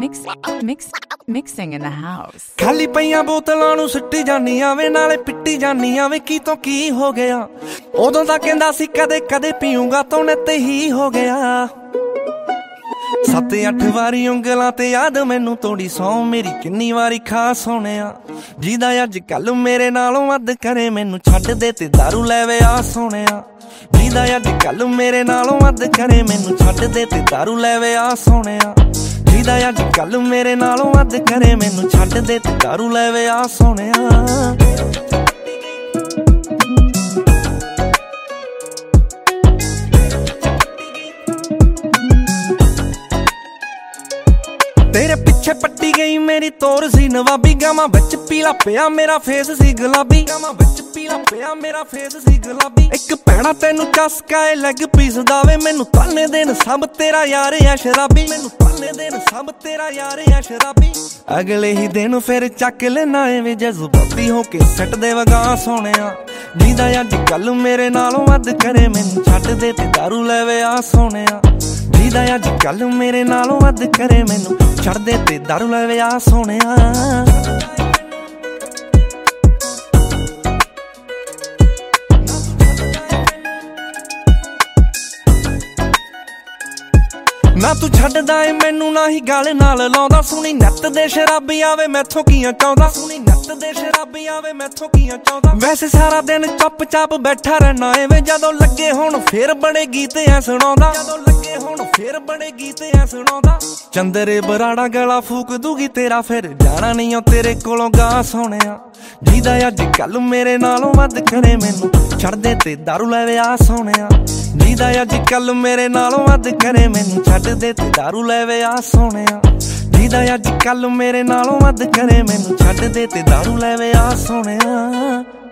Mixing in the house. ਖਾਲੀ ਪਈਆਂ ਬੋਤਲਾਂ ਨੂੰ ਸਿੱਟੀ ਜਾਨੀਆਂ ਵੇ ਨਾਲੇ ਪਿੱਟੀ ਜਾਨੀਆਂ ਵੇ ਕੀ ਤੋਂ ਕੀ ਹੋ ਗਿਆ। ਉਦੋਂ ਤਾਂ ਕਹਿੰਦਾ ਸੀ ਕਦੇ ਕਦੇ ਪੀਊਂਗਾ ਤੋਂ ਨਿੱਤ ਹੀ ਹੋ ਗਿਆ। 7-8 ਵਾਰੀ ਉਂਗਲਾਂ ਤੇ ਯਾਦ ਮੈਨੂੰ ਤੋੜੀ ਸੌਂ ਮੇਰੀ ਕਿੰਨੀ ਵਾਰੀ ਖਾ ਸੋਹਣਿਆ। ਜਿਹਦਾ ਅੱਜ ਕੱਲ ਮੇਰੇ ਨਾਲੋਂ ਵੱਧ ਕਰੇ ਮੈਨੂੰ ਛੱਡ ਦੇ ਤੇ ਦਾਰੂ ਲੈਵੇ ਆ ਸੋਹਣਿਆ। ਜਿਹਦਾ ਅੱਜ ਕੱਲ ਮੇਰੇ ਨਾਲੋਂ ਵੱਧ ਕਰੇ ਮੈਨੂੰ ਛੱਡ ਦੇ ਤੇ ਦਾਰੂ ਲੈਵੇ ਆ ਸੋਹਣਿਆ। ਜਿਹਦਾ ਅੱਜ ਕੱਲ ਮੇਰੇ ਨਾਲੋਂ ਵੱਧ ਕਰੇ ਮੈਨੂੰ ਛੱਡ ਦੇ ਤੇ ਦਾਰੂ ਲੈਵੇ ਆ ਸੋਹਣਿਆ। तेरे पिछे पट्टी गई मेरी तोर सी नवाबी। गावां विच पीला पिया मेरा फेस सी गुलाबी। गावां विच पीला पिया मेरा फेस सी गुलाबी। इक भैणा तैनू चसका ए लैग पीस दावे मैनू ताने देन सब तेरा यार है शराबी। मैनू ताने देन सब तेरा यार है शराबी। अगले ही दिन फिर चक लेना एवें जज्बाती होके सट दे वगा सोहणिया। जिहदा अज कल मेरे नालों वध करे मैनू छड्ड दे ते दारू लेवे आ सोहणिया। ਜਿਹਦਾ ਅੱਜ ਕੱਲ ਮੇਰੇ ਨਾਲੋਂ ਵੱਧ ਕਰੇ ਮੈਨੂੰ ਛੱਡ ਦੇ ਤੇ ਦਾਰੂ ਲੈਵੇ ਆ ਸੋਹਣਿਆ। ਨਾ ਤੂੰ ਛੱਡਦਾ ਏ ਮੈਨੂੰ ਨਾ ਹੀ ਗੱਲ ਨਾਲ ਲਾਉਂਦਾ। ਸੁਣੀ ਨੱਤ ਦੇ ਸ਼ਰਾਬੀ ਆਵੇ ਮੈਥੋਂ ਕੀਆਂ ਚਾਹੁੰਦਾ। ਸੁਣੀ ਨੱਤ ਦੇ ਸ਼ਰਾਬੀ ਆਵੇ ਮੈਥੋਂ ਕੀਆਂ ਚਾਹੁੰਦਾ। ਵੈਸੇ ਸਾਰਾ ਦਿਨ ਚੁੱਪ ਚਾਪ ਬੈਠਾ ਰਹਿਣਾ ਐਵੇਂ ਜਦੋਂ ਲੱਗੇ ਹੁਣ ਫੇਰ ਬੜੇ ਗੀਤ ਐ ਸੁਣਾਉਂਦਾ। ਜਦੋਂ ਲੱਗੇ ਹੁਣ ਫੇਰ ਬੜੇ ਗੀਤ ਐ ਸੁਣਾਉਂਦਾ। ਚੰਦਰੇ ਬਰਾੜਾ ਗਲਾ ਫੂਕ ਦੂਗੀ ਤੇਰਾ ਫਿਰ ਜਾਣਾ ਨਹੀਂ ਓ ਤੇਰੇ ਕੋਲੋਂ ਗਾ ਸੋਹਣਿਆ। ਜਿਹਦਾ ਅੱਜ ਕੱਲ ਮੇਰੇ ਨਾਲੋਂ ਵੱਧ ਕਰੇ ਮੈਨੂੰ ਛੱਡ ਦੇ ਤੇ ਦਾਰੂ ਲੈਵੇ ਆ ਸੋਹਣਿਆ। ਜਿਹਦਾ ਅੱਜ ਕੱਲ ਮੇਰੇ ਨਾਲੋਂ ਵੱਧ ਕਰੇ ਮੈਨੂੰ ਛੱਡ ਦੇ ਤੇ ਦਾਰੂ ਲੈਵੇ ਆ ਸੋਹਣਿਆ। ਜਿਹਦਾ ਅੱਜ ਕੱਲ ਮੇਰੇ ਨਾਲੋਂ ਵੱਧ ਕਰੇ ਮੈਨੂੰ ਛੱਡ ਦੇ ਤੇ ਦਾਰੂ ਲੈਵੇ ਆ ਸੋਹਣਿਆ।